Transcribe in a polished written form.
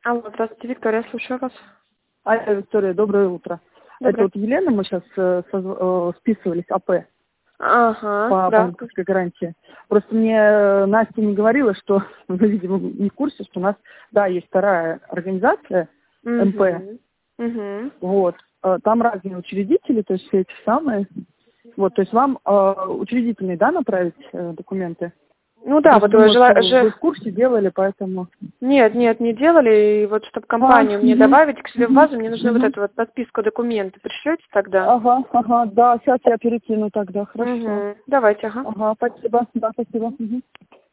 Алло, здравствуйте, Виктория, слушаю вас. Виктория, доброе утро. Доброе. Это вот Елена, мы сейчас списывались АП Ага, по да. банковской гарантии. Просто мне Настя не говорила, что, вы, видимо, не в курсе, что у нас, да, есть вторая организация, МП, Угу. вот. Там разные учредители, то есть все эти самые. Вот, то есть вам учредительные, да, направить документы? Ну да, Просто вот думаю, что вы в курсе делали, поэтому... Нет, не делали. И вот чтобы компанию мне добавить к себе в базу, мне нужно вот Мгм. эту вот подписку документы. Пришлете тогда? Ага, да, сейчас я перекину тогда, хорошо. Давайте, ага. Ага, спасибо, да, спасибо. Мгм.